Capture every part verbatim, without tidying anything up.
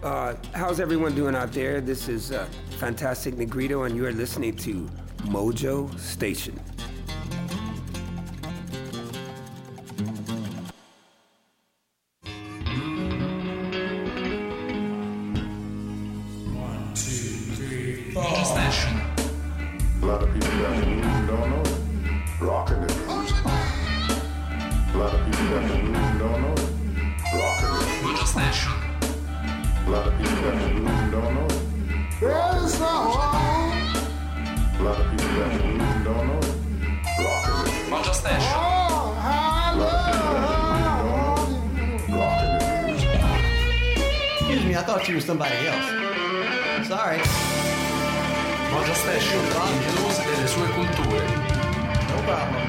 Uh, how's everyone doing out there? This is uh, Fantastic Negrito, and you are listening to Mojo Station. One, two, three, four. Mojo Station. A lot of people got the news and don't know it. Rockin' the news. A lot of people got the news and don't know it. Rockin' the news. Mojo Station. A lot of people got the news and don't know it. Well, it's not wrong. A lot of people got the news and don't know it. Rockin' the news. Mojo Station. Oh, how I love you. Rockin' the news. Excuse me, I thought you were somebody else. Sorry. Mojo Station, il blues e le sue culture. No problem.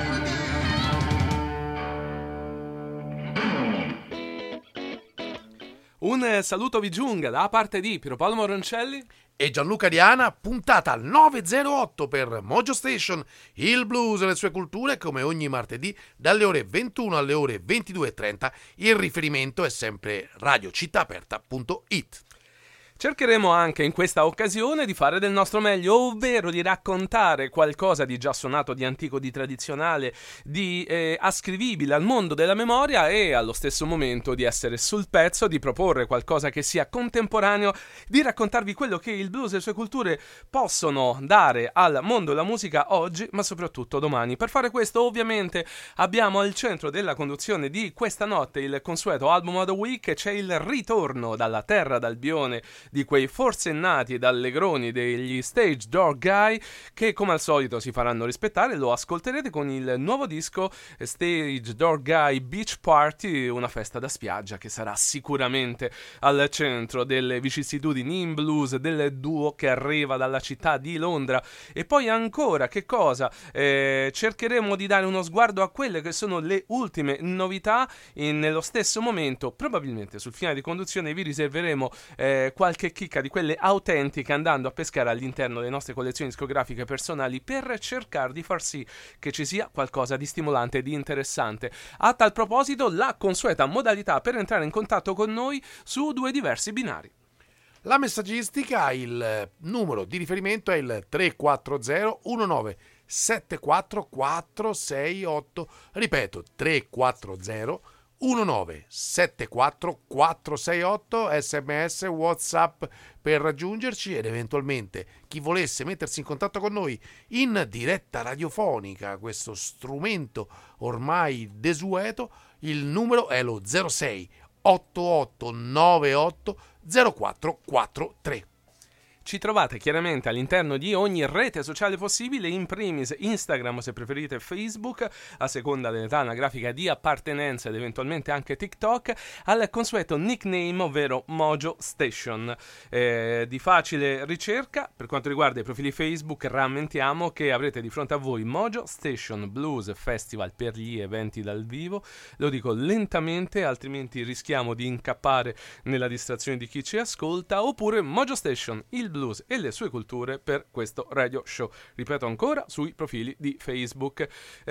Un saluto vi giunga da parte di Piero Paolo Moroncelli e Gianluca Diana, puntata novecentootto per Mojo Station, il blues e le sue culture, come ogni martedì dalle ore ventuno alle ore ventidue e trenta. Il riferimento è sempre radio città aperta punto it. Cercheremo anche in questa occasione di fare del nostro meglio, ovvero di raccontare qualcosa di già suonato, di antico, di tradizionale, di eh, ascrivibile al mondo della memoria e allo stesso momento di essere sul pezzo, di proporre qualcosa che sia contemporaneo, di raccontarvi quello che il blues e le sue culture possono dare al mondo della musica oggi, ma soprattutto domani. Per fare questo ovviamente abbiamo al centro della conduzione di questa notte il consueto Album of the Week. C'è il ritorno dalla terra d'Albione di quei forsennati ed allegroni degli Stage Door Guy, che come al solito si faranno rispettare. Lo ascolterete con il nuovo disco Stage Door Guy Beach Party, una festa da spiaggia che sarà sicuramente al centro delle vicissitudini in blues del duo che arriva dalla città di Londra. E poi ancora, che cosa? Eh, cercheremo di dare uno sguardo a quelle che sono le ultime novità. In, nello stesso momento, probabilmente sul finale di conduzione, vi riserveremo eh, qualche chicca di quelle autentiche, andando a pescare all'interno delle nostre collezioni discografiche personali per cercare di far sì che ci sia qualcosa di stimolante e di interessante. A tal proposito, la consueta modalità per entrare in contatto con noi su due diversi binari. La messaggistica, il numero di riferimento è il tre quattro zero uno nove sette quattro quattro sei otto, ripeto tre quattro zero uno nove sette quattro quattro sei otto, sms, whatsapp per raggiungerci, ed eventualmente chi volesse mettersi in contatto con noi in diretta radiofonica, questo strumento ormai desueto, il numero è lo zero sei otto otto nove otto zero quattro quattro tre. Ci trovate chiaramente all'interno di ogni rete sociale possibile, in primis Instagram, se preferite Facebook, a seconda dell'età anagrafica di appartenenza, ed eventualmente anche TikTok, al consueto nickname, ovvero Mojo Station. Eh, di facile ricerca, per quanto riguarda i profili Facebook, rammentiamo che avrete di fronte a voi Mojo Station Blues Festival per gli eventi dal vivo. Lo dico lentamente, altrimenti rischiamo di incappare nella distrazione di chi ci ascolta, oppure Mojo Station, il blues e le sue culture per questo radio show. Ripeto ancora, sui profili di Facebook.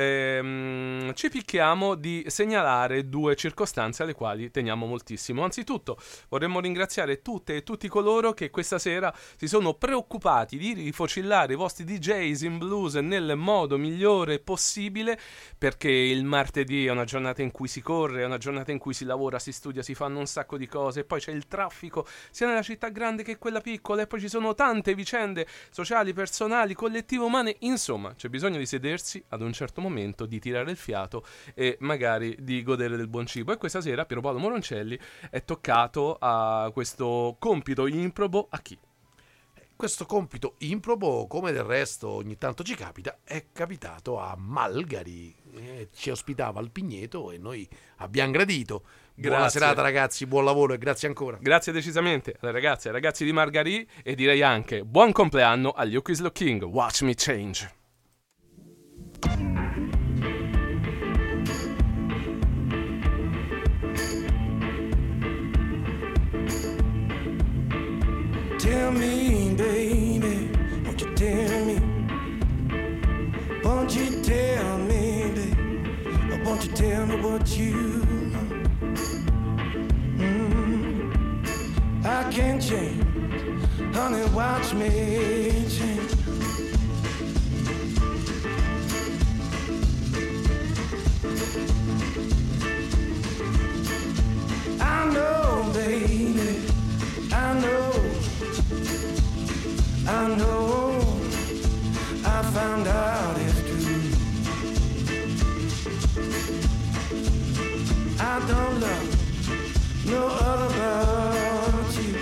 Ehm, ci picchiamo di segnalare due circostanze alle quali teniamo moltissimo. Anzitutto vorremmo ringraziare tutte e tutti coloro che questa sera si sono preoccupati di rifocillare i vostri D Js in blues nel modo migliore possibile, perché il martedì è una giornata in cui si corre, è una giornata in cui si lavora, si studia, si fanno un sacco di cose, e poi c'è il traffico sia nella città grande che quella piccola, e poi ci sono tante vicende sociali, personali, collettive, umane. Insomma, c'è bisogno di sedersi ad un certo momento, di tirare il fiato e magari di godere del buon cibo. E questa sera Piero Paolo Moroncelli è toccato a questo compito improbo. A chi? Questo compito improbo, come del resto ogni tanto ci capita, è capitato a Malgari. Eh, ci ospitava al Pigneto e noi abbiamo gradito. Buona Grazie. serata ragazzi, buon lavoro e grazie ancora. Grazie decisamente alle ragazze e ai ragazzi di Margari, e direi anche buon compleanno agli Ukis King. Watch me change. Tell me, baby, won't you tell me? Won't you tell me, baby? Won't you tell me what you know? Mm. I can't change, honey, watch me change. I know, baby, I know, I know, I found out it's true. I don't love no other but you.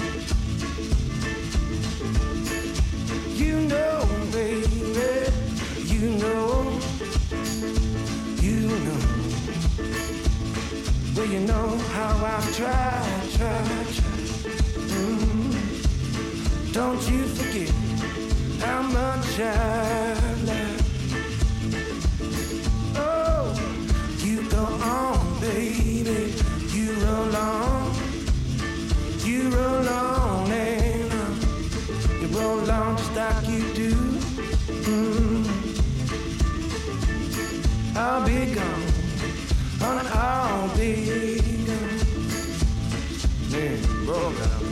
You know, baby, you know, you know. Well, you know how I've tried, tried, tried. Mm. Don't you forget how much I've lied. Oh, you go on, baby, you roll on, you roll on and on. You roll on just like you do. Mm. I'll be gone, honey, I'll be gone. Yeah, roll down.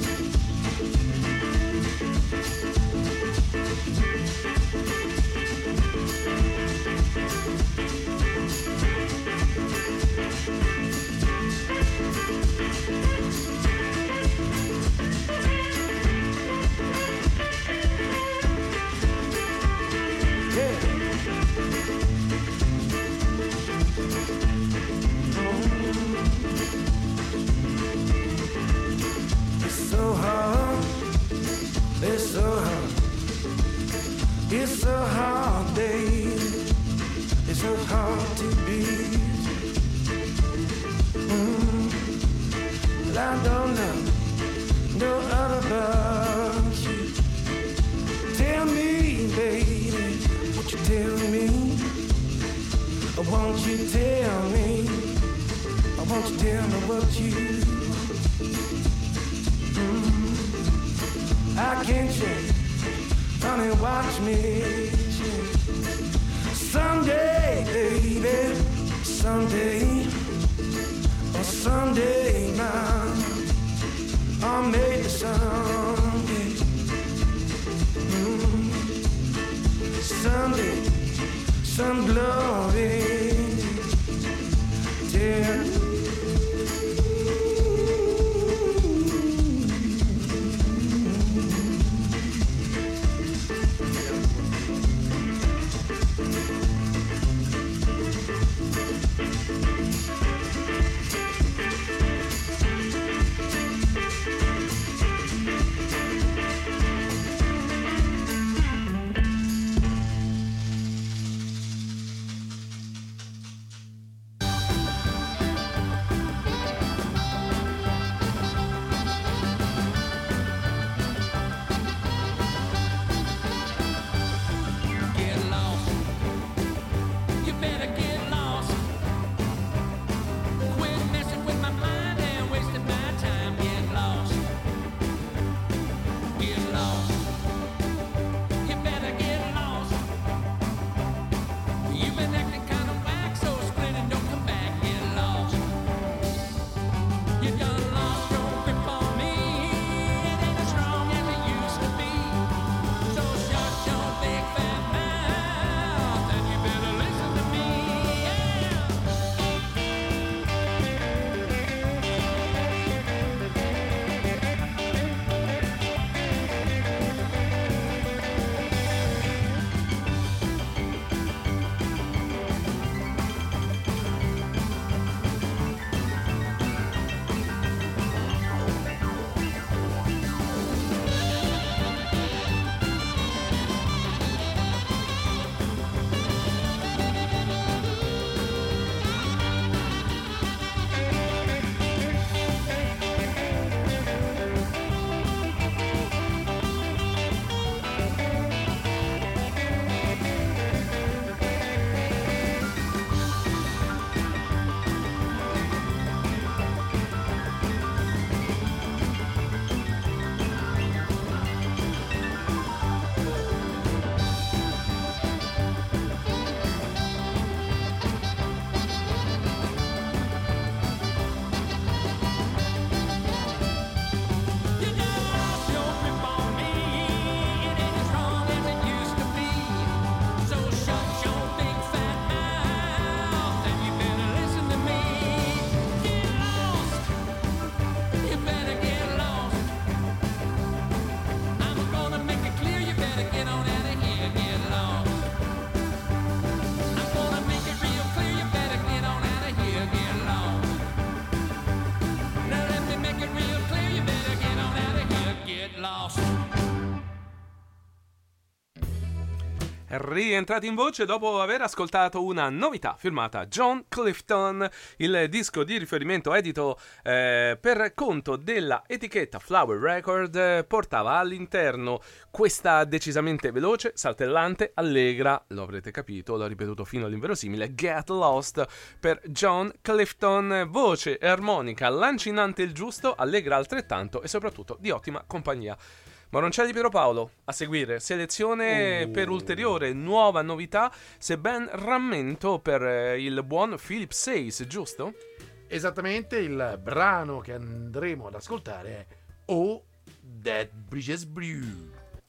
It's so hard, it's so hard, baby. It's so hard to be. Mm. Well, I don't know no other but you. Tell me, baby, won't you tell me? Or won't you tell me? Or won't you tell me what you? I can't change, honey, watch me change. Someday, baby, someday, or someday now, or maybe someday, mm. Someday, some glory, dear. Rientrati in voce dopo aver ascoltato una novità firmata John Clifton, il disco di riferimento edito eh, per conto della etichetta Flower Record, eh, portava all'interno questa decisamente veloce, saltellante, allegra, lo avrete capito, l'ho ripetuto fino all'inverosimile, Get Lost per John Clifton, voce e armonica lancinante il giusto, allegra altrettanto e soprattutto di ottima compagnia. Moroncelli Piero Paolo, a seguire, selezione oh. per ulteriore nuova novità, se ben rammento per eh, il buon Philip Says, giusto? Esattamente, il brano che andremo ad ascoltare è Oh, That Bridges Brew.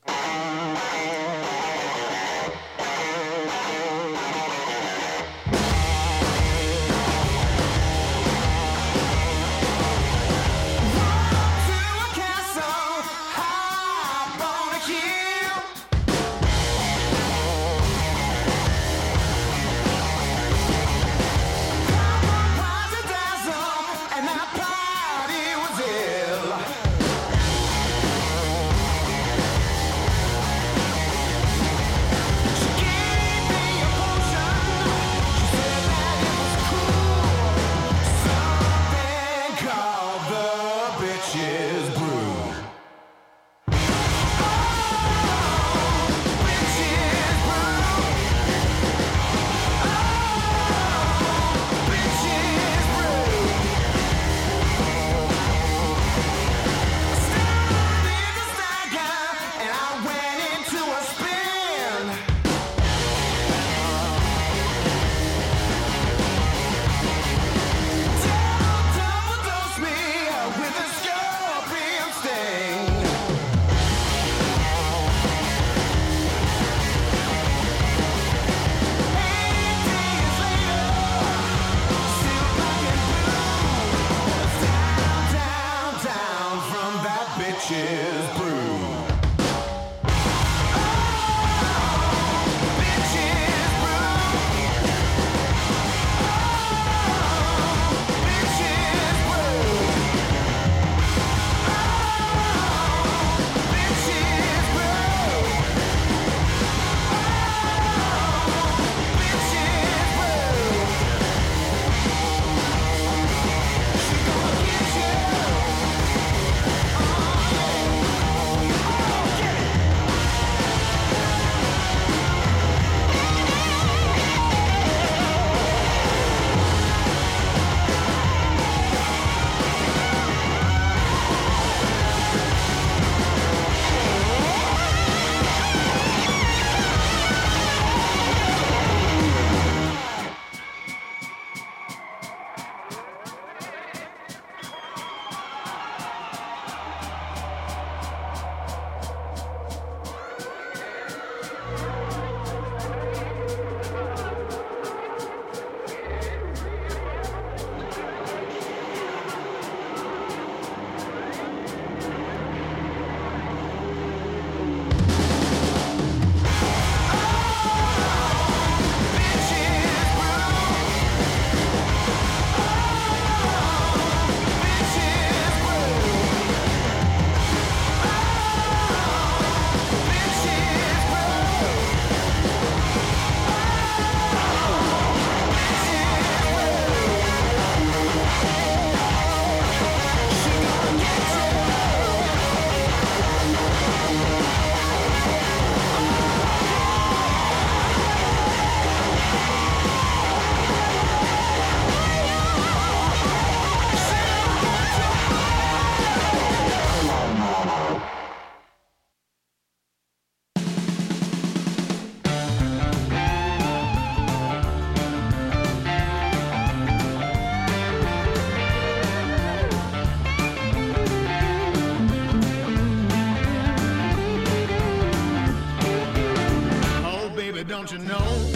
Don't you know,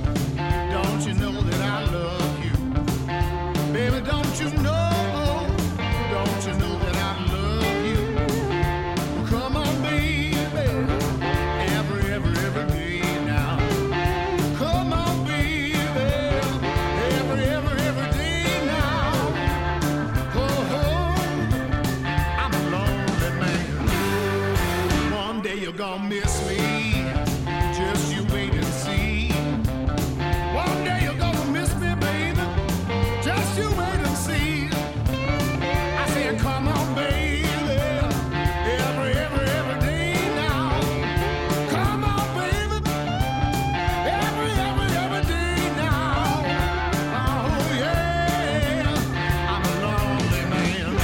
don't you know that I love you? Baby, don't you know, don't you know that I love you? Come on, baby, every, every, every day now. Come on, baby, every, every, every day now. Oh, oh, I'm a lonely man. One day you're gonna miss me, just you wait. Come on, baby. Every, every, every day now. Come on, baby. Every, every, every day now. Oh, yeah. I'm a lonely man.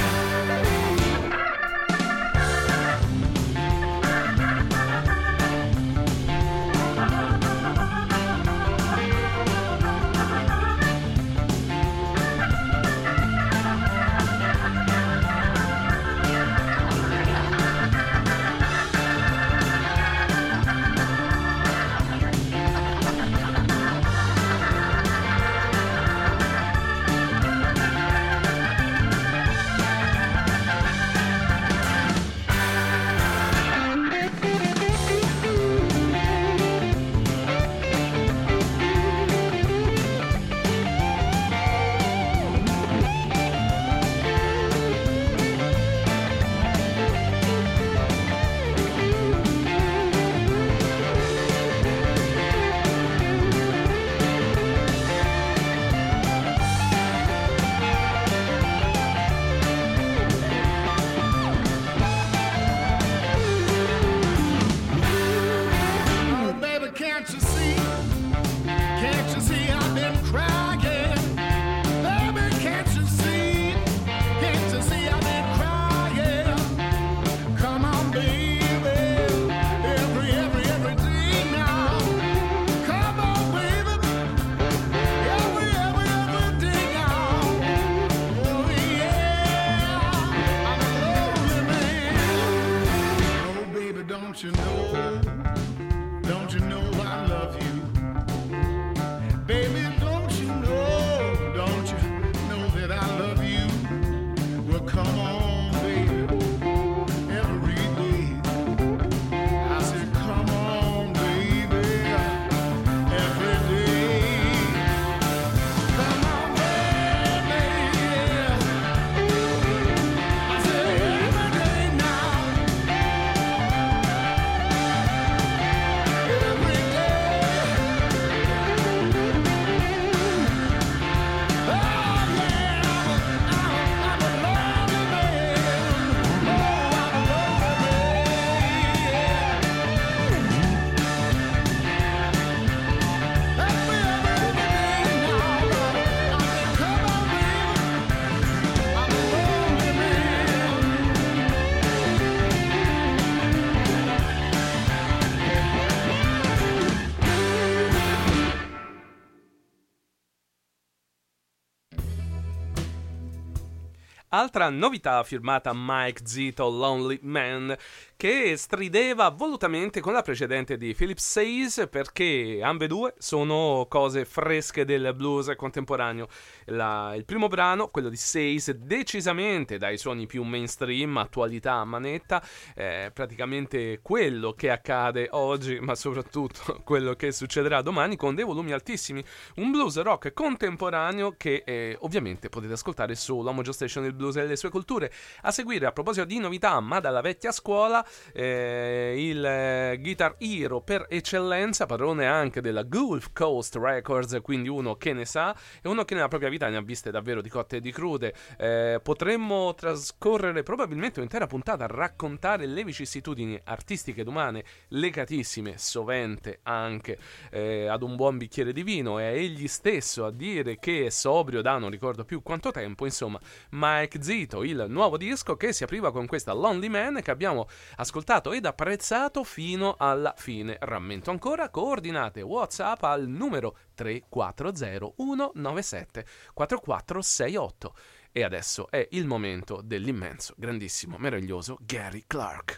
Oh, baby, can't you see? Can't you see I've been crying? Baby, can't you see? Can't you see I've been crying? Come on, baby. Every, every, every day now. Come on, baby. Every, every, every day now. Oh, yeah. I'm a lonely man. Oh, baby, don't you know? Don't you know I love you? Baby, don't you know? Don't you know that I love you? Well, come on, baby, every day. I said, come on, baby, every day. Come on, baby. I said, every day now. Every day. Oh, yeah, I'm a, I'm a lonely man. Oh, I'm a lonely man. Every, every, every day now. I said, come on, baby. I'm a lonely man. Altra novità firmata Mike Zito, Lonely Man, che strideva volutamente con la precedente di Philip Says, perché ambedue sono cose fresche del blues contemporaneo. La, il primo brano, quello di Says, decisamente dai suoni più mainstream, attualità a manetta, è praticamente quello che accade oggi, ma soprattutto quello che succederà domani, con dei volumi altissimi. Un blues rock contemporaneo che eh, ovviamente potete ascoltare solo a Mojo Station, il blues e le sue culture. A seguire, a proposito di novità ma dalla vecchia scuola, eh, il eh, Guitar Hero per eccellenza, padrone anche della Gulf Coast Records, quindi uno che ne sa e uno che nella propria vita ne ha viste davvero di cotte e di crude. Eh, potremmo trascorrere probabilmente un'intera puntata a raccontare le vicissitudini artistiche ed umane legatissime sovente anche eh, ad un buon bicchiere di vino, e egli stesso a dire che è sobrio da non ricordo più quanto tempo. Insomma, Mike Zito, il nuovo disco che si apriva con questa Lonely Man che abbiamo ascoltato ed apprezzato fino alla fine. Rammento ancora coordinate WhatsApp al numero tre quattro zero uno nove sette quattro quattro sei otto. E adesso è il momento dell'immenso, grandissimo, meraviglioso Gary Clark.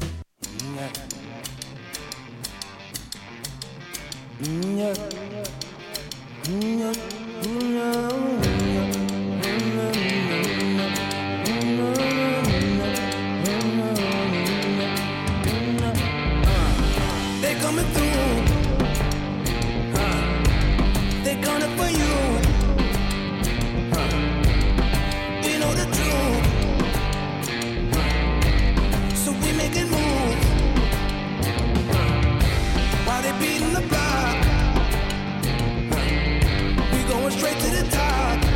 They're coming through. Huh. They're coming for you. Huh. We know the truth. Huh. So we making moves. Huh. While they beating the block. Huh. We going straight to the top.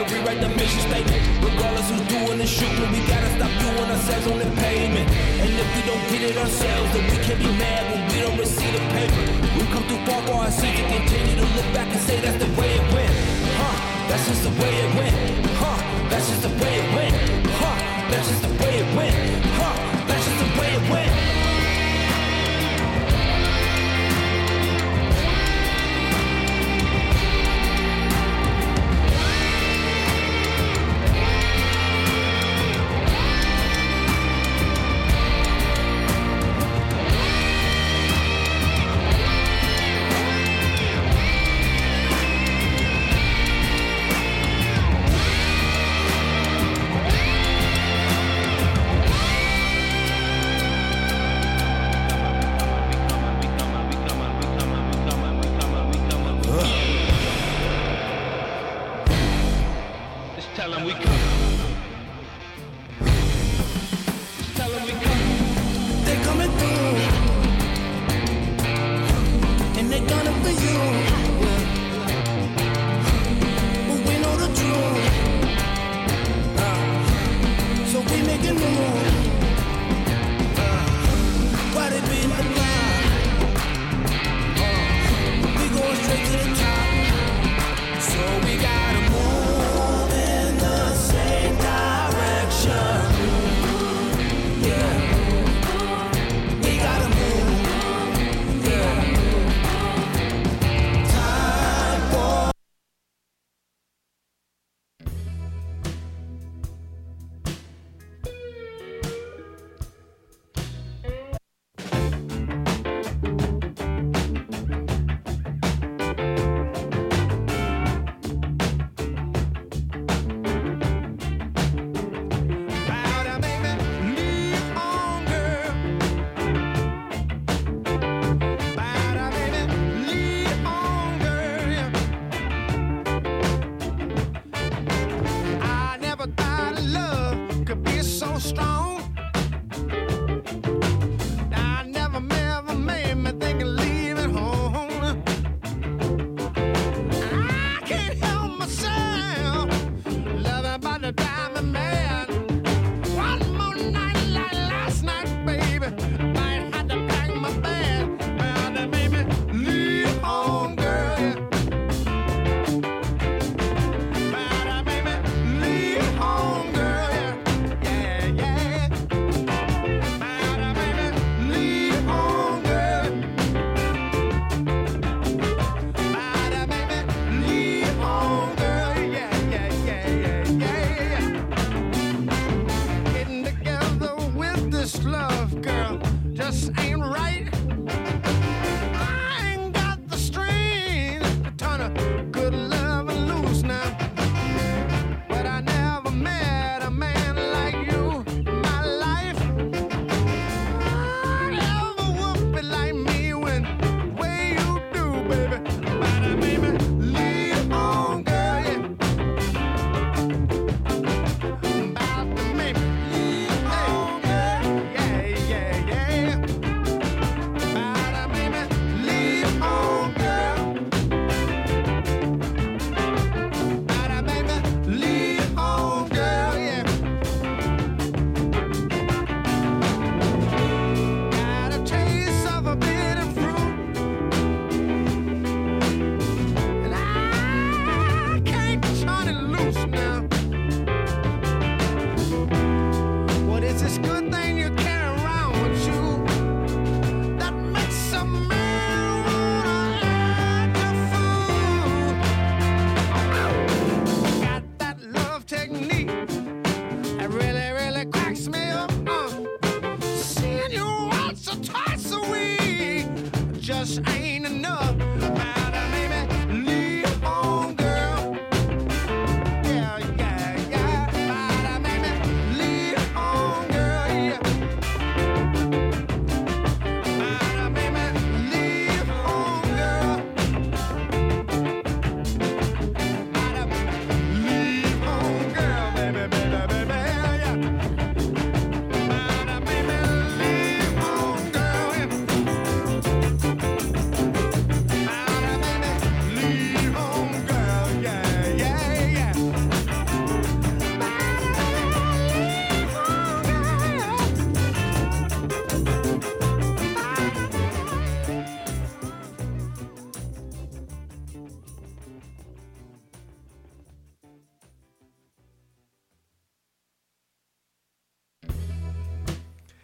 rewrite the mission statement. Regardless who's doing the shooting, we gotta stop viewing ourselves on the pavement. And if we don't get it ourselves, then we can't be mad when we don't receive the paper. We come too far for our sins to continue to look back and say that's the way it went. Huh, that's just the way it went. Huh, that's just the way it went. Huh, that's just the way it went. Huh, that's just the way it went.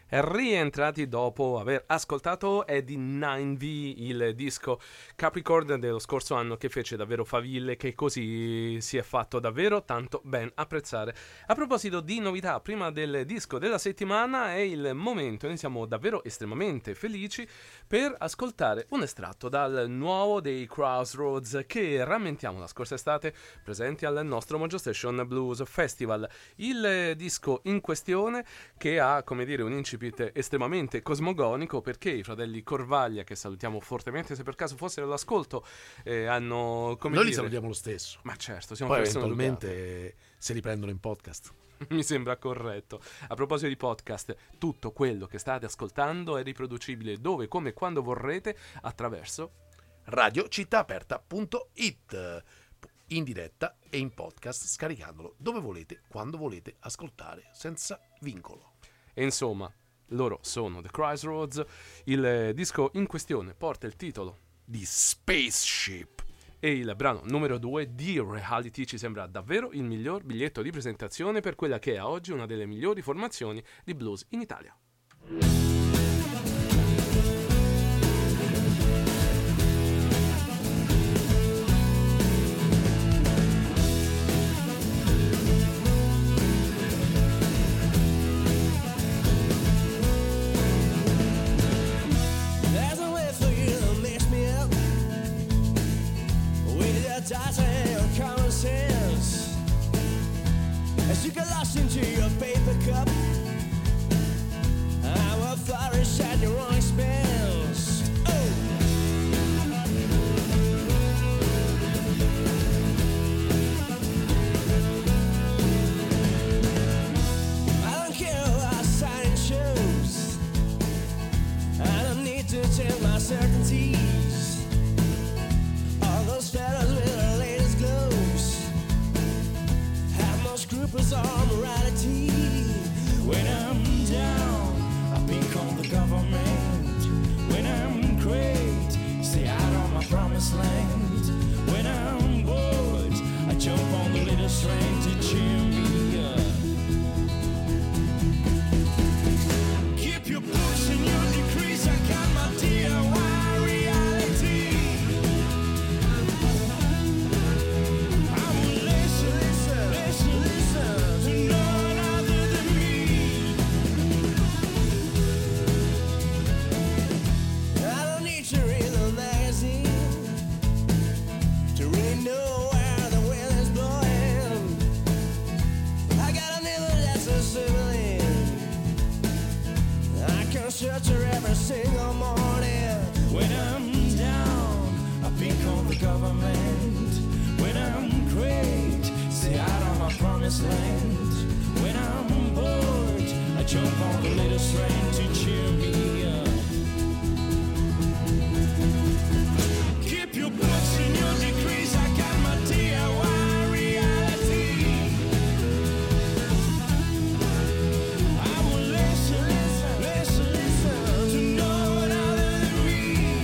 Rientrati dopo aver ascoltato Eddie nove V, il disco Capricorn dello scorso anno che fece davvero faville, che così si è fatto davvero tanto ben apprezzare. A proposito di novità, prima del disco della settimana è il momento, noi siamo davvero estremamente felici per ascoltare un estratto dal nuovo dei Crossroads che, rammentiamo, la scorsa estate presenti al nostro Mojo Station Blues Festival. Il disco in questione che ha, come dire, un incipit estremamente cosmogonico, perché i fratelli Corvaglia, che salutiamo fortemente se per caso fossero all'ascolto, eh, hanno, come noi dire... li salutiamo lo stesso. Ma certo, siamo poi persone eventualmente educate. Se li prendono in podcast. Mi sembra corretto. A proposito di podcast, tutto quello che state ascoltando è riproducibile dove, come e quando vorrete attraverso radio città aperta punto it, in diretta e in podcast, scaricandolo dove volete, quando volete ascoltare, senza vincolo. E insomma, loro sono The Crossroads. Il disco in questione porta il titolo di Spaceship e il brano numero due di Reality ci sembra davvero il miglior biglietto di presentazione per quella che è a oggi una delle migliori formazioni di blues in Italia. As you get lost into your paper cup, I will flourish at your wrong spells. Oh! I don't care what sign shows. I don't need to tell my certainties. All those fellas with the latest glows have no scruples or morality. When I'm down, I become the government. When I'm great, stay out on my promised land. When I'm bored, I jump on the little string to cheer me up. Keep your books and your degrees, I got my D I Y reality. I will listen, listen, listen, listen to none other than me. I don't need to read the magazine to really know where the wind is blowing. I got a neighbor that's a civilian. I can search her every single morning. When I'm down, I become the government. When I'm great, stay out on my promised land. When I'm bored, I jump on the little string to cheer me up. Keep your books and your degrees, I got my D I Y reality. I will listen, listen, listen, listen to no one other than me.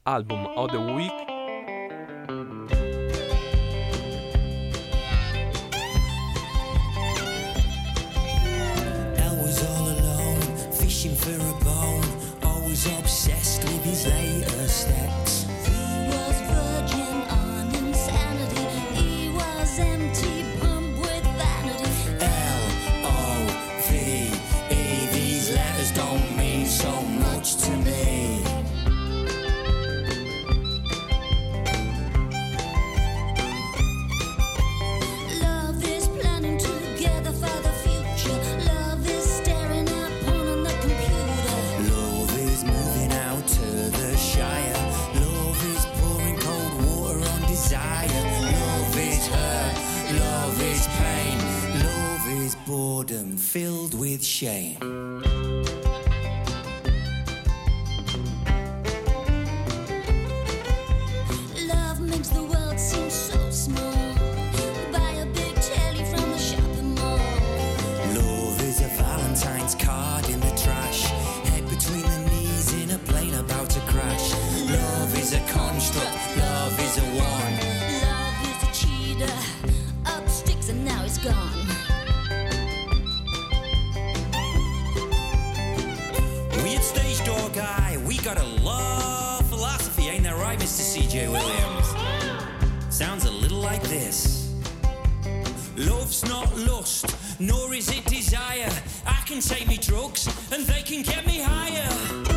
Album of the Week. For a bone, always obsessed with his latest ex. He was virgin on insanity. He was empty, pumped with vanity. L O V E. These letters don't mean so much to me. Love is planning together for the future. Love is staring at porn on the computer. Love is moving out to the Shire. Love is pouring cold water on desire. Love is hurt. Love is pain. Love is boredom filled with shame. Love makes the world seem so small. Buy a big telly from the shopping mall. Love is a Valentine's card in the trash. Head between the knees in a plane about to crash. Love is a construct. Love is a one. Love is a cheater. Up sticks and now it's gone. We at Stage Door Guy, we got a love philosophy, ain't that right, Mister C J Williams? Sounds a little like this. Love's not lust, nor is it desire. I can take me drugs, and they can get me higher.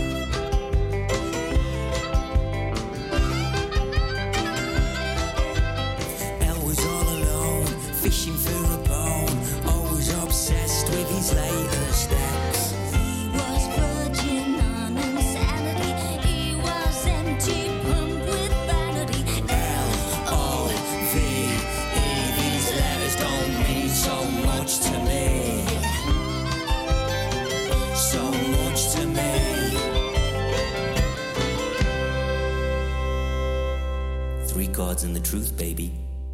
Elle was all alone, fishing for a bone, always obsessed with his latest ex. He was virgin on insanity. He was empty, pumped with vanity. L O V E. These letters don't mean so much to me. So much to me. Three chords and the truth, baby.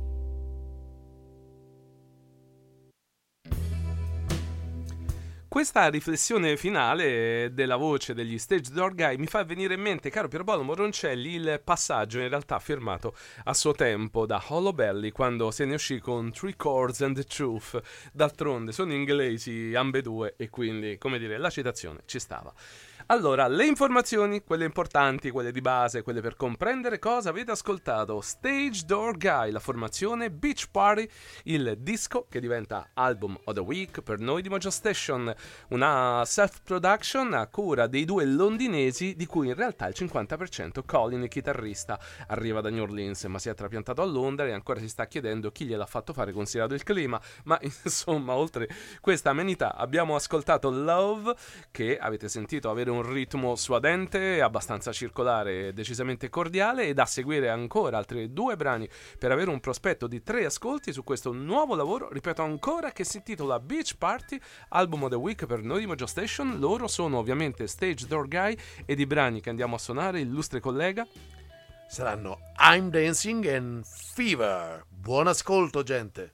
Questa riflessione finale della voce degli Stage Door Guy mi fa venire in mente, caro Pierpaolo Moroncelli, il passaggio in realtà firmato a suo tempo da Hollow Belly quando se ne uscì con Three Chords and the Truth. D'altronde sono inglesi ambedue e quindi, come dire, la citazione ci stava. Allora, le informazioni, quelle importanti, quelle di base, quelle per comprendere cosa avete ascoltato. Stage Door Guy, la formazione Beach Party, il disco che diventa Album of the Week per noi di Mojo Station, una self-production a cura dei due londinesi di cui in realtà il cinquanta per cento, Colin, il chitarrista, arriva da New Orleans ma si è trapiantato a Londra e ancora si sta chiedendo chi gliel'ha fatto fare considerato il clima, ma insomma oltre questa amenità abbiamo ascoltato Love, che avete sentito avere un ritmo suadente, abbastanza circolare, decisamente cordiale, e da seguire ancora altri due brani per avere un prospetto di tre ascolti su questo nuovo lavoro, ripeto ancora, che si intitola Beach Party, Album of the Week per noi di Mojo Station. Loro sono ovviamente Stage Door Guy ed i brani che andiamo a suonare, illustre collega, saranno I'm Dancing and Fever. Buon ascolto, gente.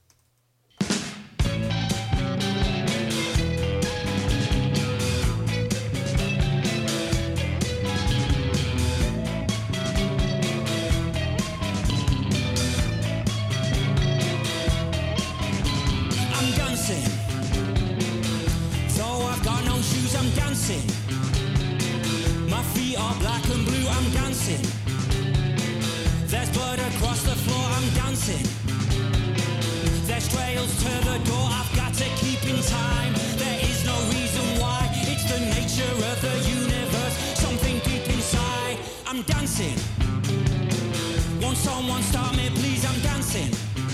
I'm dancing. My feet are black and blue, I'm dancing. There's blood across the floor, I'm dancing. There's trails to the door, I've got to keep in time. There is no reason why, it's the nature of the universe. Something deep inside, I'm dancing. Won't someone stop me, please, I'm dancing.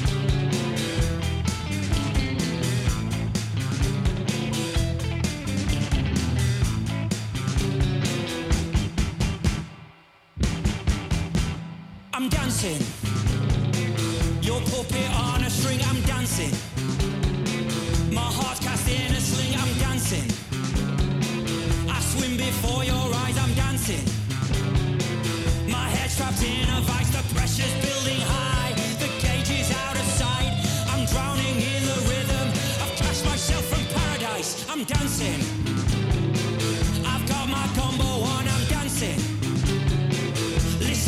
I'm dancing. Your puppet on a string, I'm dancing. My heart's cast in a sling, I'm dancing. I swim before your eyes, I'm dancing. My head's trapped in a vice, the pressure's building high. The cage is out of sight, I'm drowning in the rhythm. I've cast myself from paradise, I'm dancing. I've got my combo on, I'm dancing. Listen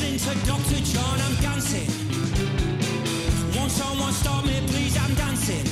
Doctor John, I'm dancing. Won't someone stop me, please? I'm dancing.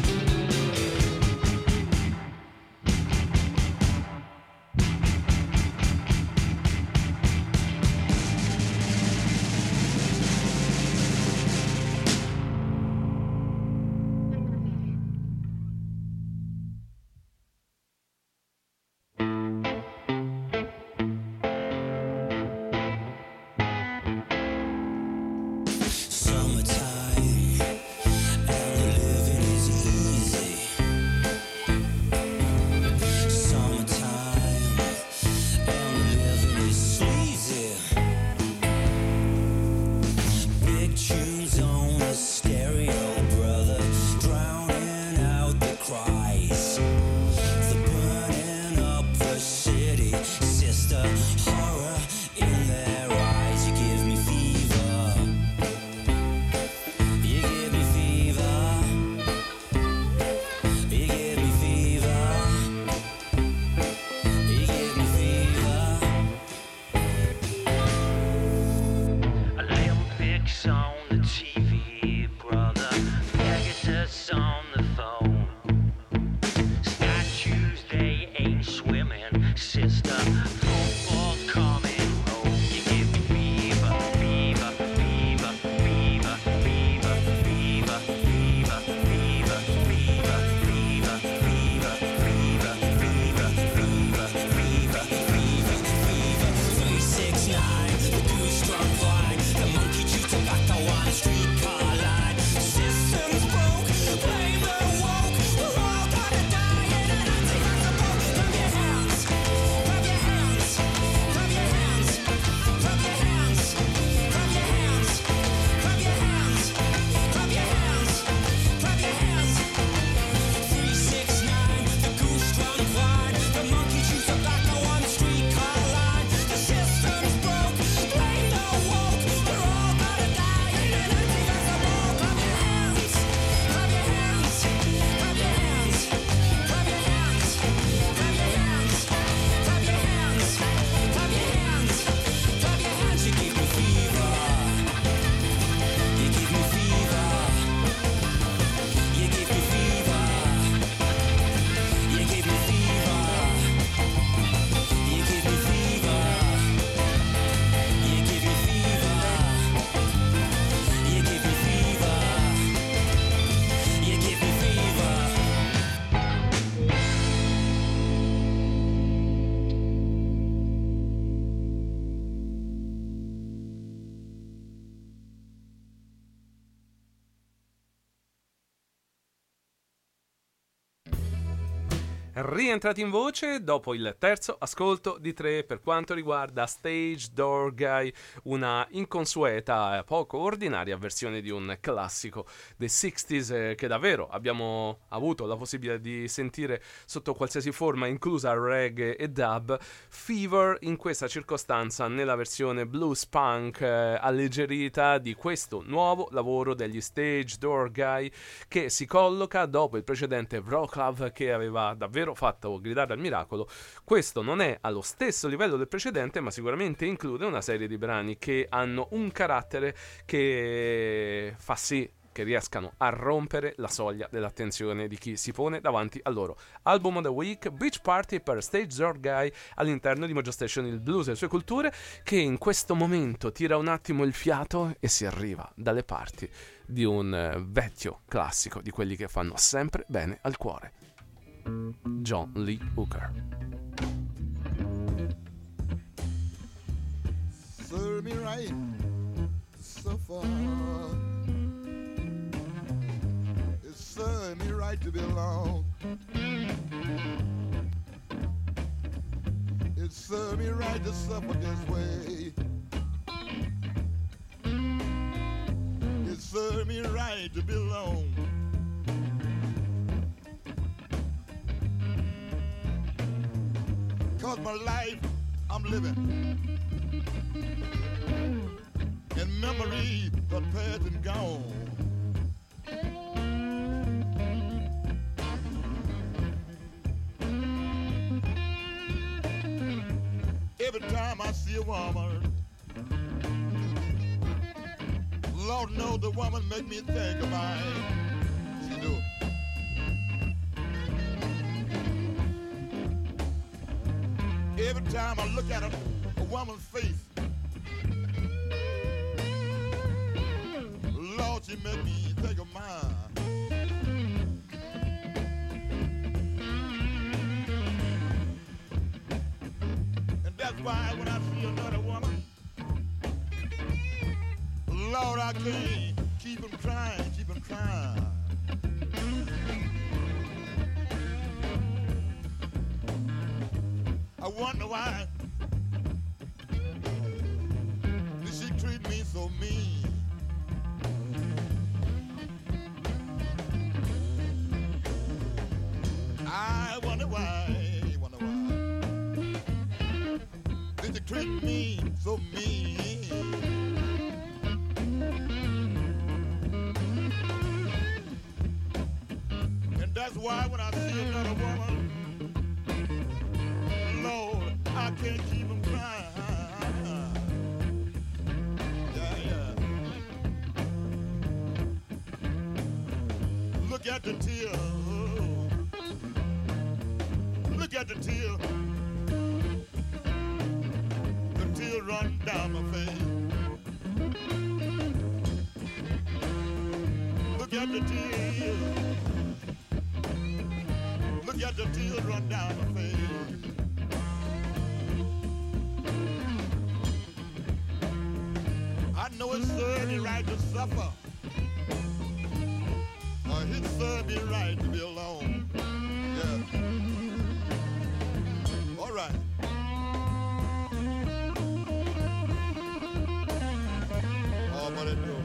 Rientrati in voce dopo il terzo ascolto di tre per quanto riguarda Stage Door Guy, una inconsueta, poco ordinaria versione di un classico dei sessanta's eh, che davvero abbiamo avuto la possibilità di sentire sotto qualsiasi forma, inclusa reggae e dub. Fever in questa circostanza nella versione blues punk eh, alleggerita di questo nuovo lavoro degli Stage Door Guy, che si colloca dopo il precedente Wroclaw che aveva davvero fatto gridare al miracolo. Questo non è allo stesso livello del precedente, ma sicuramente include una serie di brani che hanno un carattere che fa sì che riescano a rompere la soglia dell'attenzione di chi si pone davanti a loro. Album of the Week, Beach Party per Stage Door Guy, all'interno di Mojo Station, il blues e le sue culture, che in questo momento tira un attimo il fiato e si arriva dalle parti di un uh, vecchio classico di quelli che fanno sempre bene al cuore, John Lee Hooker. Serve me right, so far. It serve me right to belong. It serve me right to suffer this way. It serve me right to belong. Cause my life I'm living and memories are past and gone. Every time I see a woman Lord knows the woman make me think of mine. She do. Every time I look at a, a woman's face, Lord, she make me think of mine. And that's why when I see another woman, Lord, I can't keep him trying, keep him trying. I wonder why did she treat me so mean? I wonder why, wonder why did you treat me so mean? And that's why when I see another woman, Lord, I can't keep them crying. Yeah, yeah. Look at the tear. Look at the tear. The tear run down my face. Look at the tear. Look at the tear run down my face. I know it served me right to suffer. Or it served me right to be alone. Yeah. All right. Oh, what it do?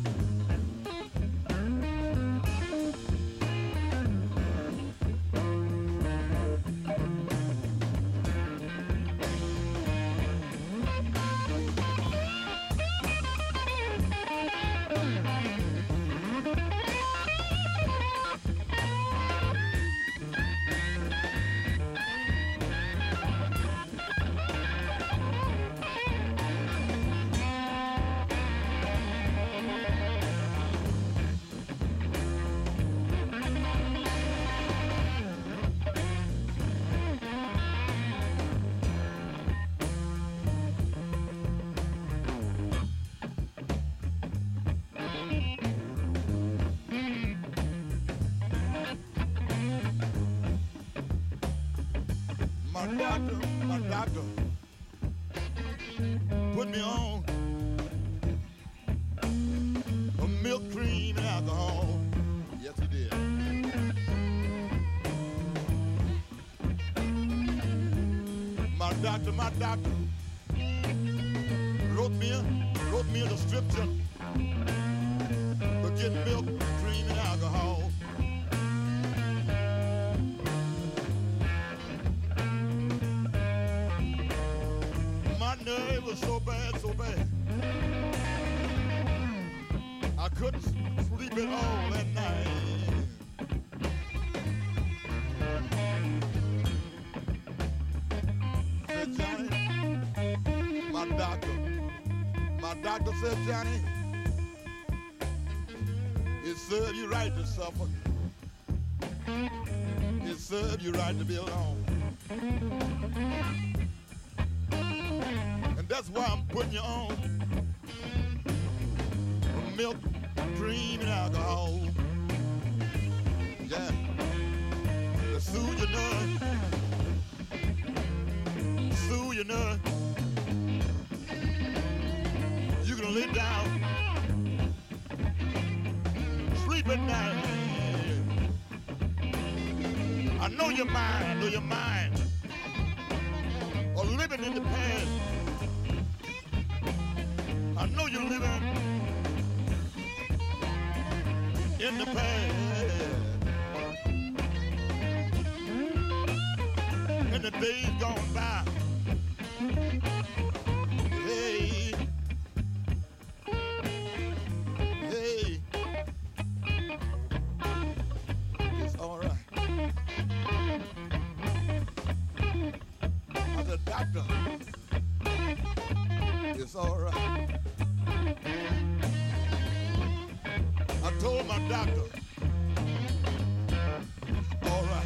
My doctor, my doctor put me on a milk, cream, and alcohol. Yes, he did. My doctor, my doctor wrote me a, wrote me a prescription for getting milk, cream, and alcohol. My nerve was so bad, so bad. I couldn't sleep at all that night. Said Johnny, my doctor, my doctor said, Johnny, it served you right to suffer. It served you right to be alone. And that's why I'm putting you on milk, cream, and alcohol. Yeah. To soothe your nerve. Soothe your nerve. You can lay down, sleep at night. I know your mind, I know your mind. Or living in the past. I know you're living in the past. And the days gone by. Hey, hey, it's all right. I said, doctor, it's all right. my doctor. All right.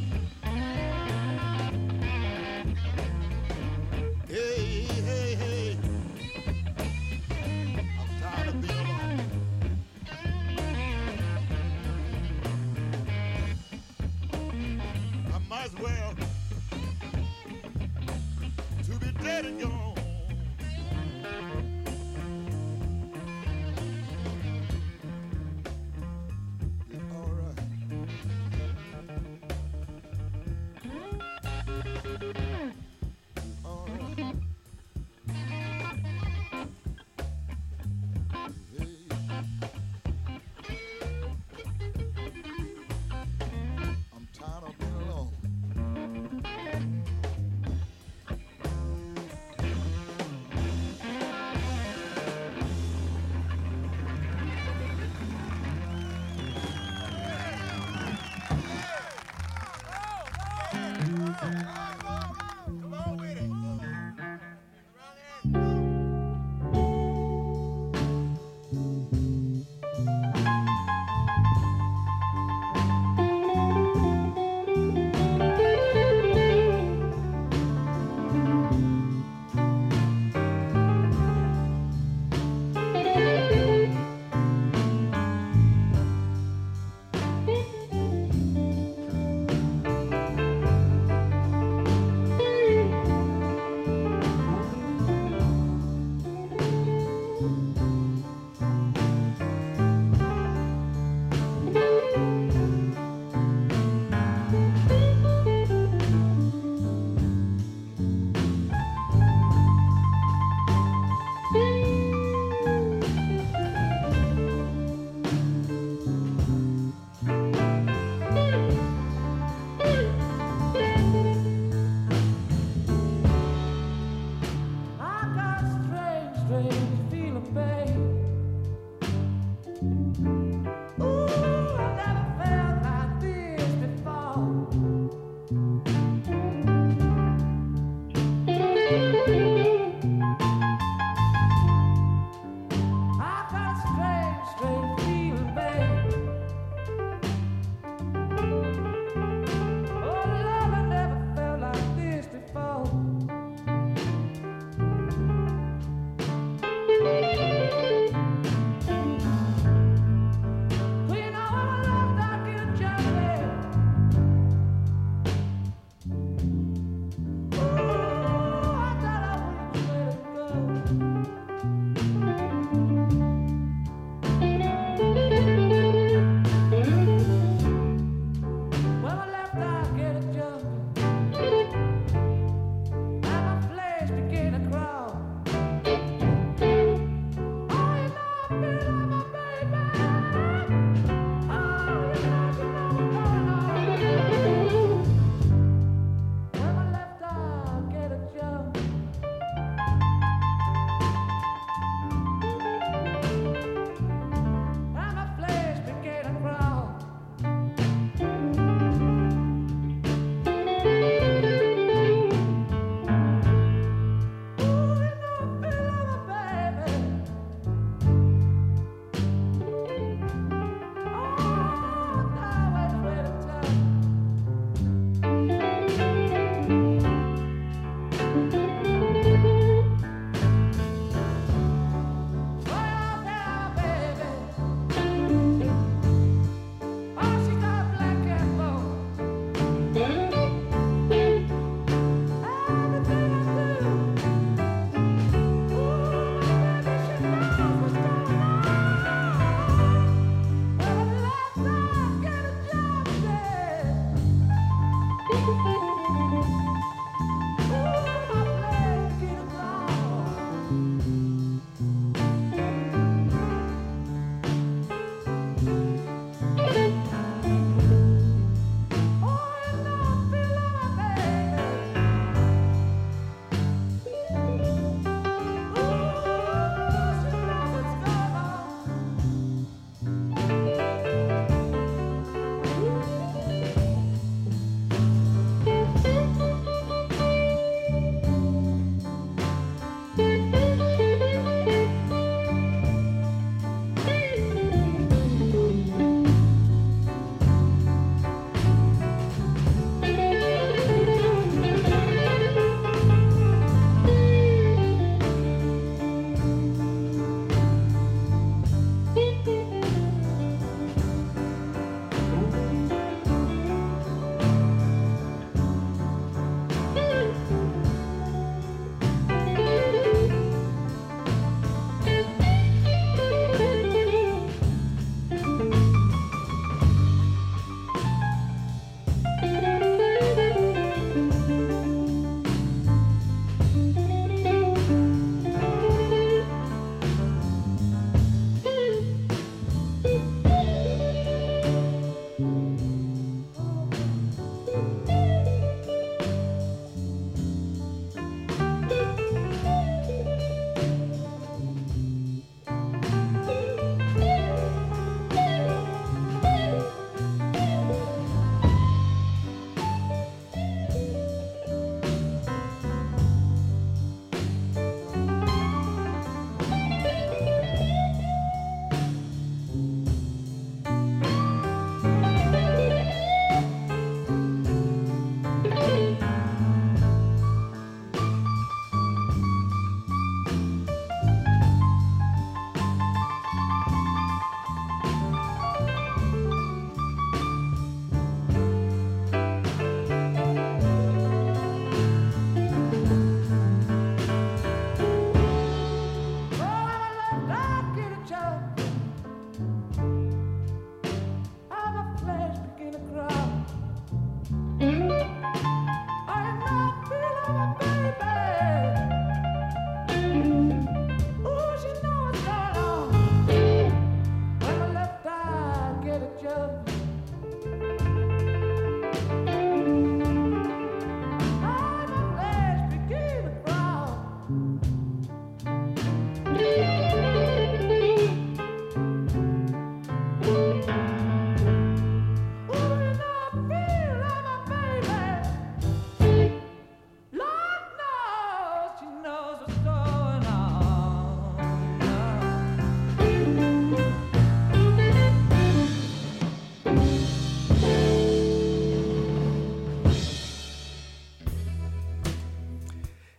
Hey, hey, hey. I'm tired of being alone. I might as well to be dead and gone.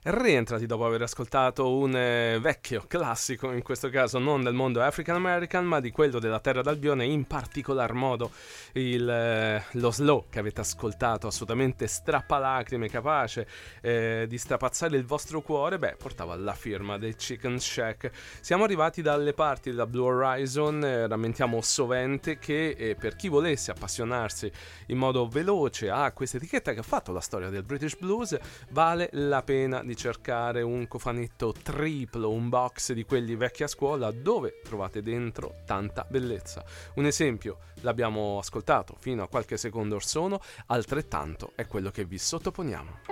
Rientrati dopo aver ascoltato un eh, vecchio classico, in questo caso non del mondo African American ma di quello della Terra d'Albione, in particolar modo il, eh, lo slow che avete ascoltato, assolutamente strappalacrime, capace eh, di strapazzare il vostro cuore, beh, portava la firma dei Chicken Shack. Siamo arrivati dalle parti della Blue Horizon, eh, rammentiamo sovente che eh, per chi volesse appassionarsi in modo veloce a questa etichetta che ha fatto la storia del British Blues, vale la pena di cercare un cofanetto triplo, un box di quelli vecchi a scuola dove trovate dentro tanta bellezza. Un esempio l'abbiamo ascoltato fino a qualche secondo or sono, altrettanto è quello che vi sottoponiamo.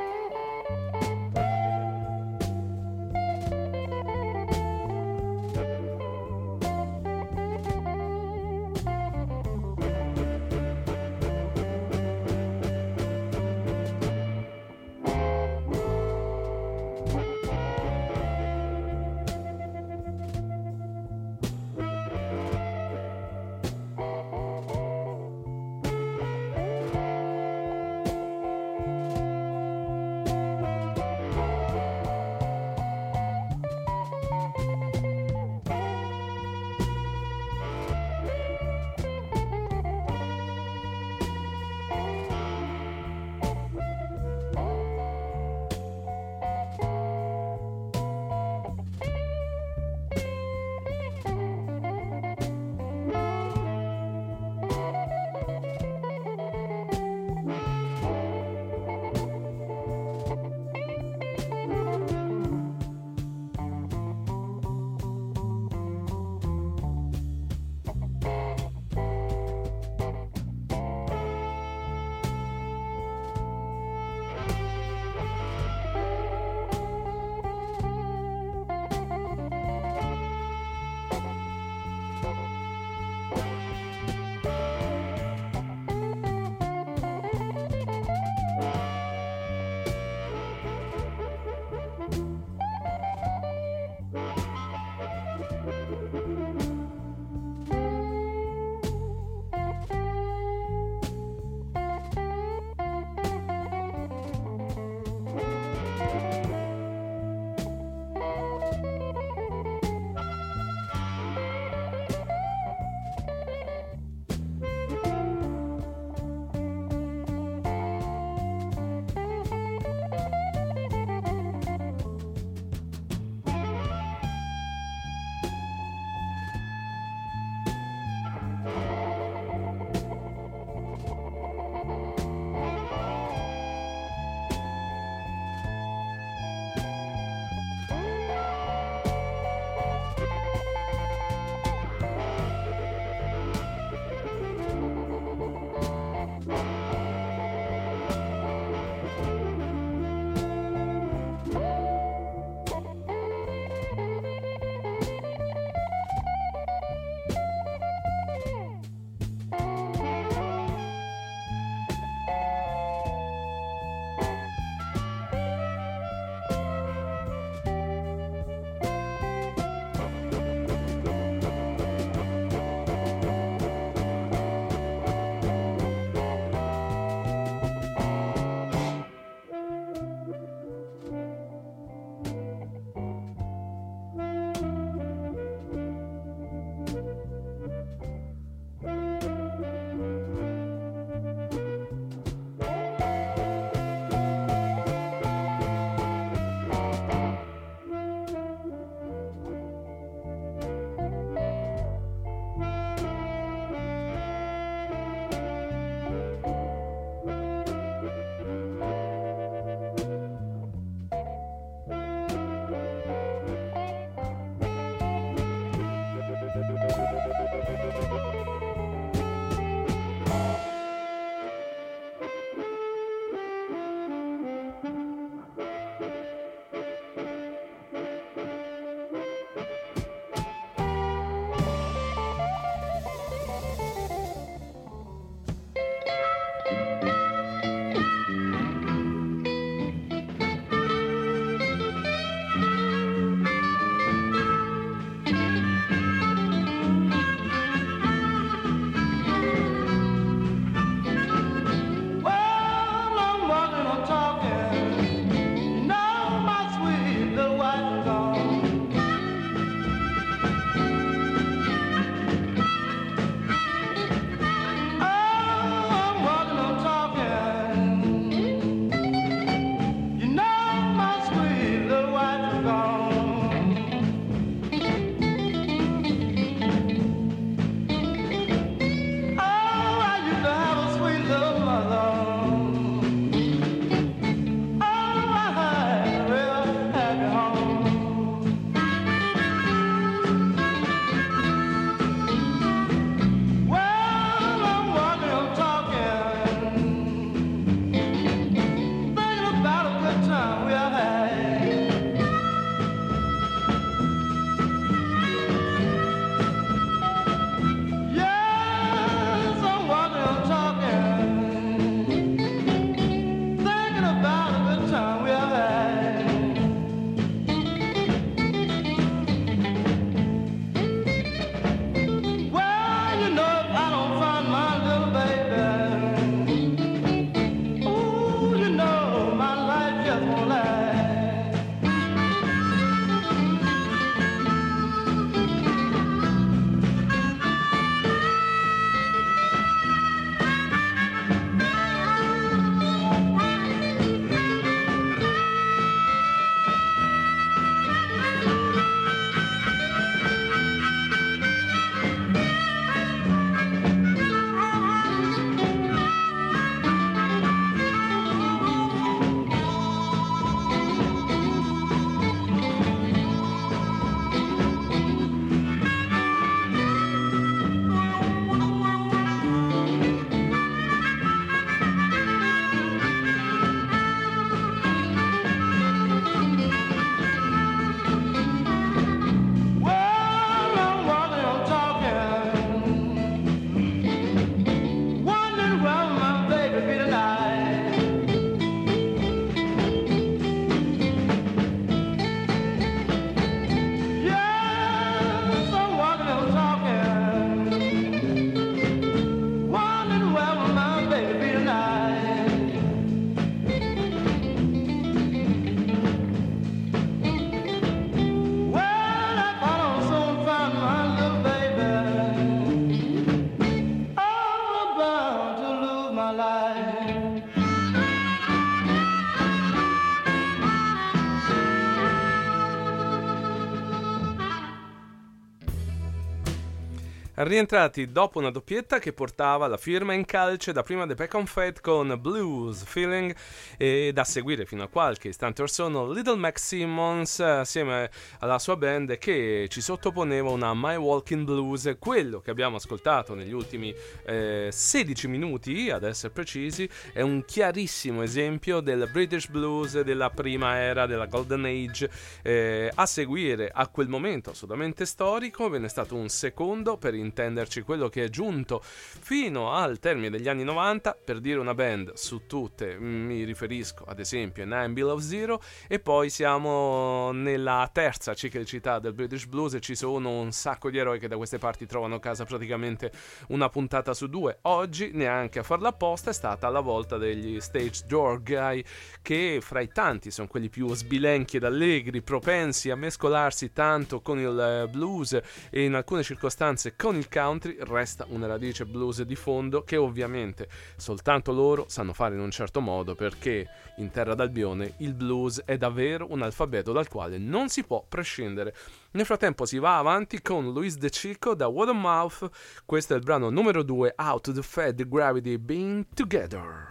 rientrati dopo una doppietta che portava la firma in calce da prima The Peck on Fate con Blues Feeling e da seguire fino a qualche istante or sono Little Mac Simmons assieme alla sua band che ci sottoponeva una My Walking Blues. Quello che abbiamo ascoltato negli ultimi eh, sedici minuti, ad essere precisi, è un chiarissimo esempio del British Blues della prima era, della Golden Age. Eh, a seguire a quel momento assolutamente storico ve n'è stato un secondo, per intenderci quello che è giunto fino al termine degli anni novanta. Per dire una band su tutte mi riferisco ad esempio a Nine Below Zero, e poi siamo nella terza ciclicità del British Blues e ci sono un sacco di eroi che da queste parti trovano casa praticamente una puntata su due. Oggi, neanche a farla apposta, è stata la volta degli Stage Door Guy, che fra i tanti sono quelli più sbilenchi ed allegri, propensi a mescolarsi tanto con il blues e in alcune circostanze con il country. Resta una radice blues di fondo che ovviamente soltanto loro sanno fare in un certo modo, perché in terra d'Albione il blues è davvero un alfabeto dal quale non si può prescindere. Nel frattempo si va avanti con Luis De Chico da Watermouth. Questo è il brano numero due, Out to the Fed the Gravity Being Together.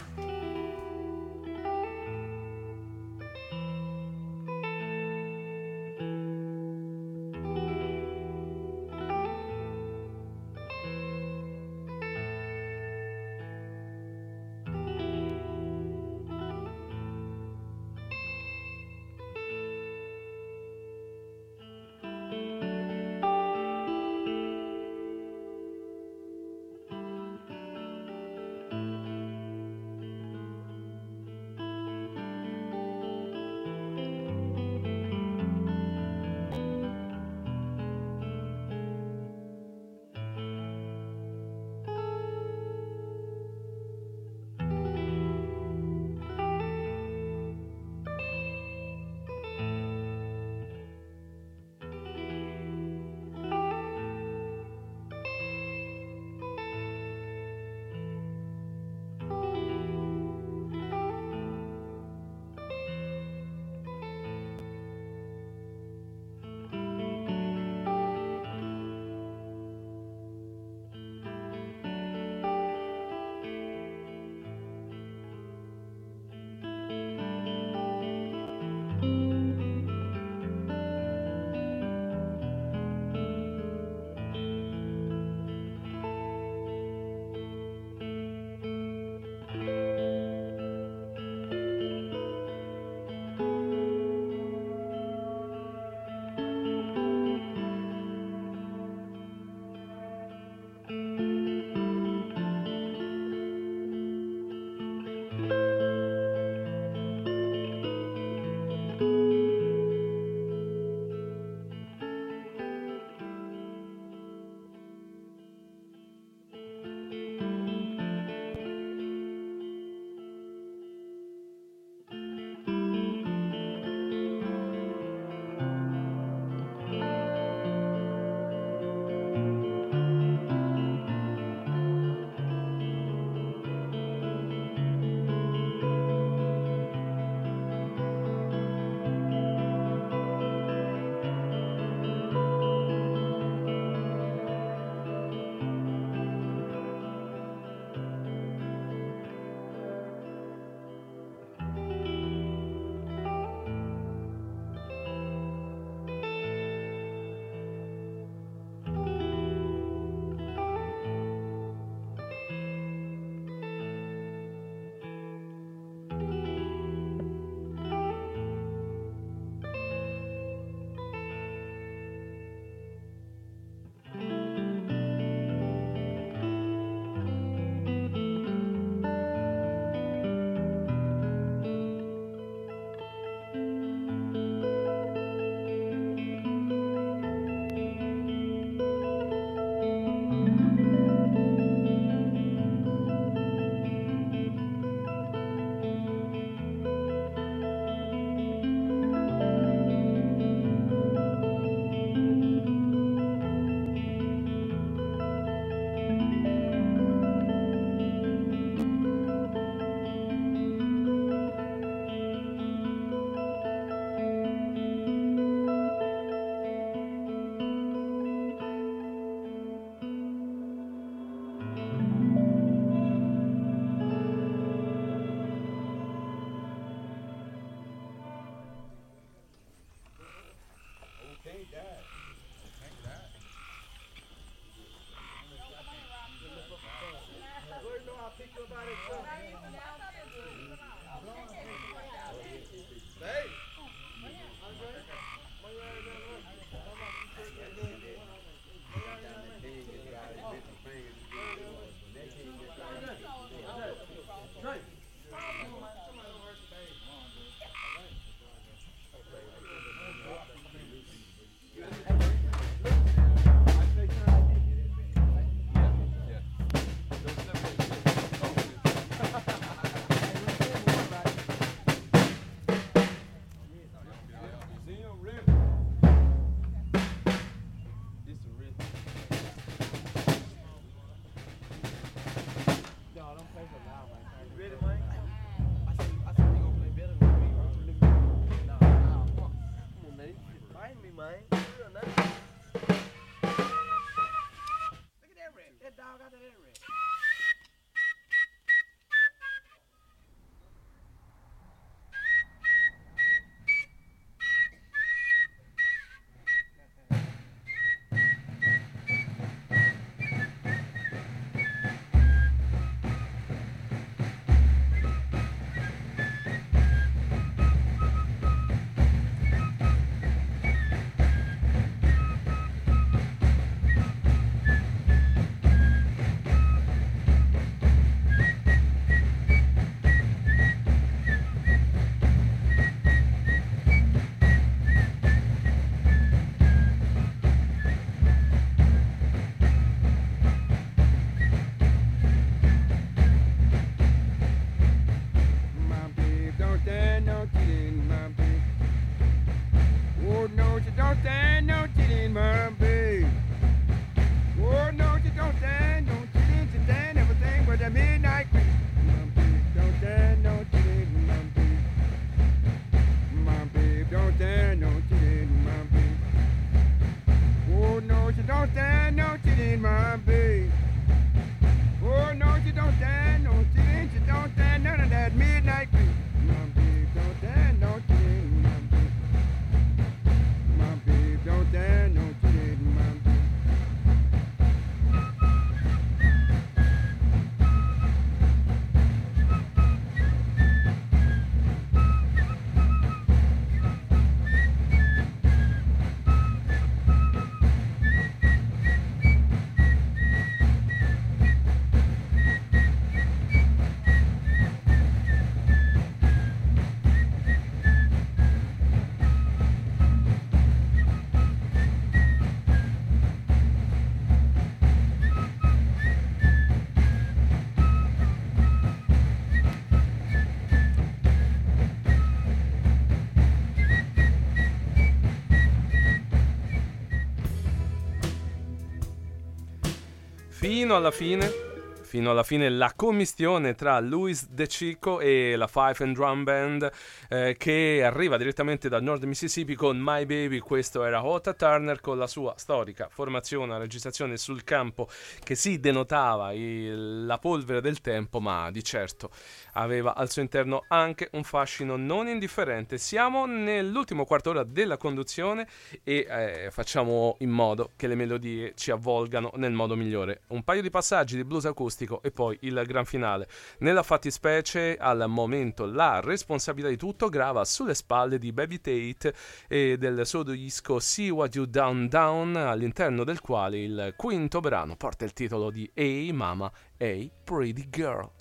fino alla fine fino alla fine la commistione tra Louis De Chico e la Fife and Drum Band, eh, che arriva direttamente dal Nord Mississippi con My Baby. Questo era Otta Turner con la sua storica formazione, la registrazione sul campo che si denotava il, la polvere del tempo, ma di certo aveva al suo interno anche un fascino non indifferente. Siamo nell'ultimo quarto d'ora della conduzione e eh, facciamo in modo che le melodie ci avvolgano nel modo migliore. Un paio di passaggi di blues acustico e poi il gran finale. Nella fattispecie, al momento, la responsabilità di tutto grava sulle spalle di Baby Tate e del suo disco See What You Done Down, all'interno del quale il quinto brano porta il titolo di Hey Mama, Hey Pretty Girl.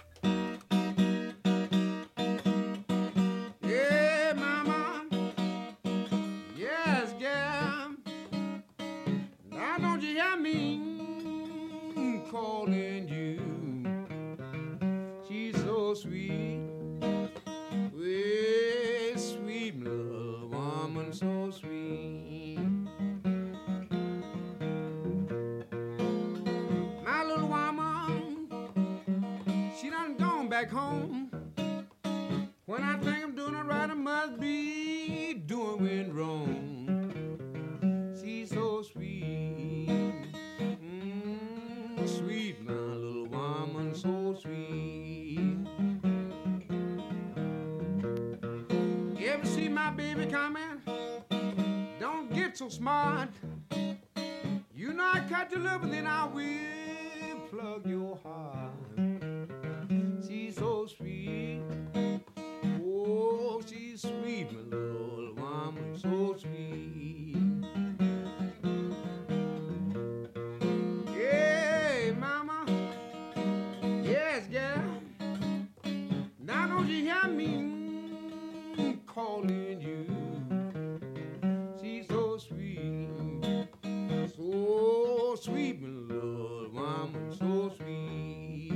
Yeah, mama. Yes, girl. Now don't you hear me calling you? She's so sweet. Well, sweet little woman, so sweet. My little woman, she done gone back home. When I think I'm doing it right, I must be doing wrong. She's so sweet, mm, sweet, my little woman, so sweet. You ever see my baby coming? Don't get so smart. You know I cut your lip and then I will plug your heart. She's so sweet. Oh, she's sweet, my little woman, so sweet. Yeah, mama. Yes, girl. Now don't you hear me calling you? She's so sweet. So sweet, my little woman, so sweet.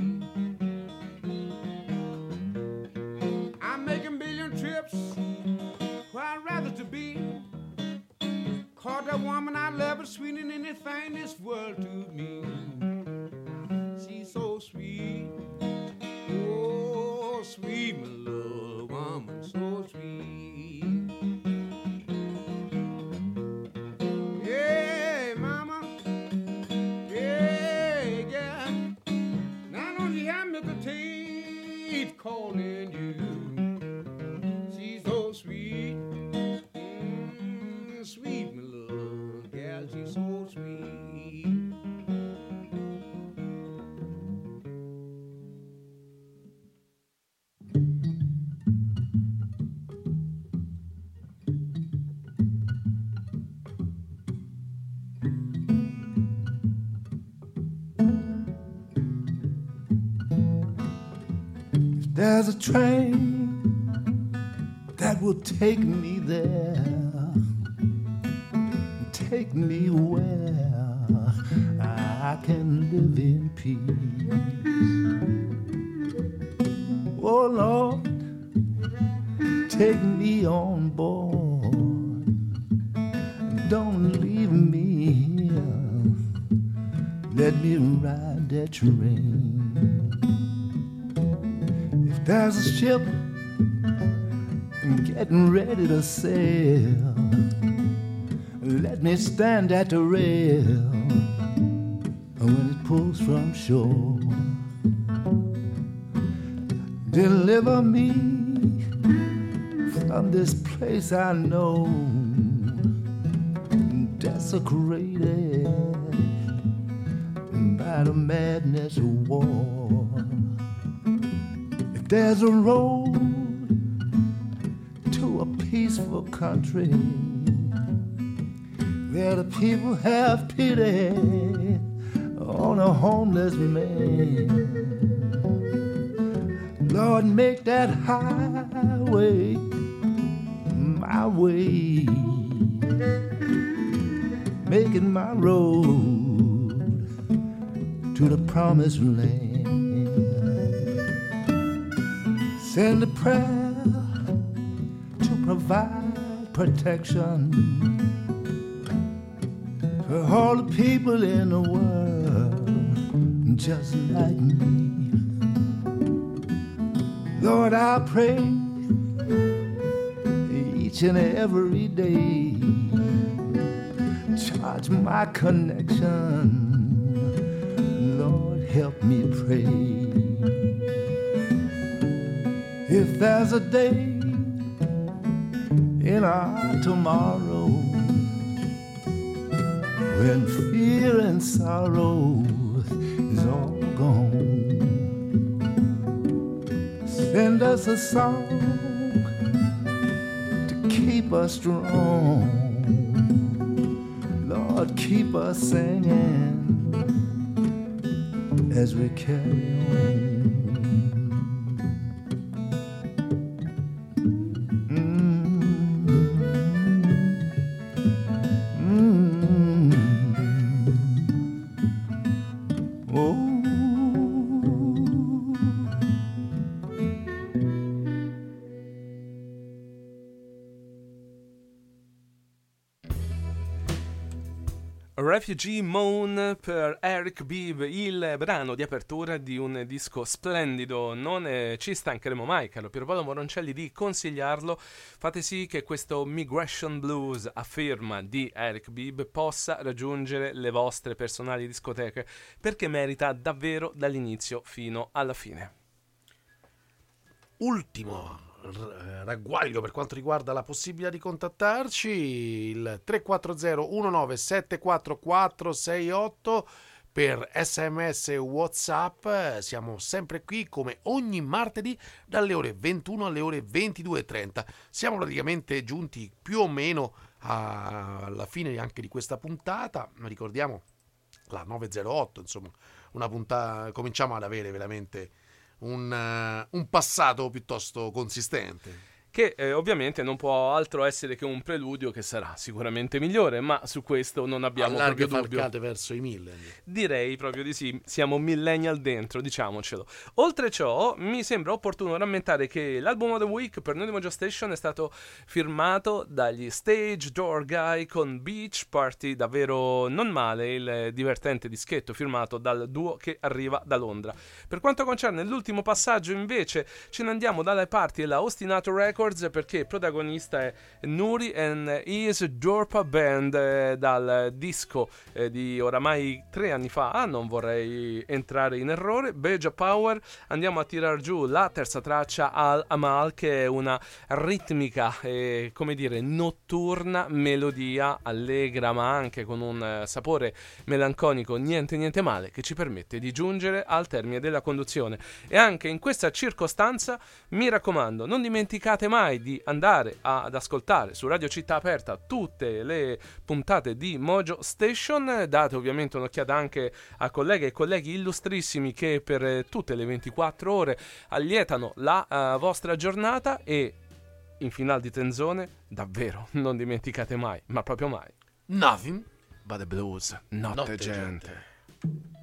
I'm making billion trips where I'd rather to be. Cause that woman I love is sweeter than anything in this world to me. She's so sweet. Oh, sweet, my little woman, so sweet. Yeah, mama. Yeah, girl. Now don't you hear me the teeth calling you? She's so sweet, mm, sweet, my little gal, she's so sweet. There's a train that will take me there, take me where I can live in peace. Oh Lord, take me on board, don't leave me here, let me ride that train. There's a ship getting ready to sail. Let me stand at the rail when it pulls from shore. Deliver me from this place I know, desecrated by the madness of war. There's a road to a peaceful country where the people have pity on a homeless man. Lord, make that highway my way, make it my road to the promised land. Send a prayer to provide protection for all the people in the world just like me. Lord, I pray each and every day, charge my connection. Lord, help me pray. If there's a day in our tomorrow when fear and sorrow is all gone, send us a song to keep us strong. Lord, keep us singing as we carry on. Refugee Moan per Eric Bibb, il brano di apertura di un disco splendido. Non eh, ci stancheremo mai, caro Pierpaolo Moroncelli, di consigliarlo. Fate sì che questo Migration Blues a firma di Eric Bibb possa raggiungere le vostre personali discoteche, perché merita davvero dall'inizio fino alla fine. Ultimo ragguaglio per quanto riguarda la possibilità di contattarci, il tre quattro zero uno nove sette quattro quattro sei otto per sms e WhatsApp. Siamo sempre qui come ogni martedì dalle ore ventuno alle ore ventidue e trenta. Siamo praticamente giunti più o meno a, alla fine anche di questa puntata. Ricordiamo la nove zero otto, insomma, una puntata, cominciamo ad avere veramente Un, uh, un passato piuttosto consistente, che eh, ovviamente non può altro essere che un preludio che sarà sicuramente migliore, ma su questo non abbiamo proprio dubbio. Falcate verso i millennial. Direi proprio di sì, siamo millennial dentro, diciamocelo. Oltre ciò, mi sembra opportuno rammentare che l'album of the week per noi di Mojo Station è stato firmato dagli Stage Door Guy con Beach Party, davvero non male, il divertente dischetto firmato dal duo che arriva da Londra. Per quanto concerne l'ultimo passaggio, invece, ce ne andiamo dalle parti della Ostinato Records, perché il protagonista è Nuri and His Dorpa Band, eh, dal disco eh, di oramai tre anni fa, ah, non vorrei entrare in errore, Beja Power. Andiamo a tirar giù la terza traccia, Al Amal, che è una ritmica e, come dire, notturna melodia allegra ma anche con un eh, sapore melanconico niente niente male, che ci permette di giungere al termine della conduzione. E anche in questa circostanza mi raccomando, non dimenticate mai di andare ad ascoltare su Radio Città Aperta tutte le puntate di Mojo Station. Date ovviamente un'occhiata anche a colleghe e colleghi illustrissimi che per tutte le ventiquattro ore allietano la uh, vostra giornata. E in finale di tenzone, davvero non dimenticate mai, ma proprio mai, Nothing but the blues, notte, notte gente, gente.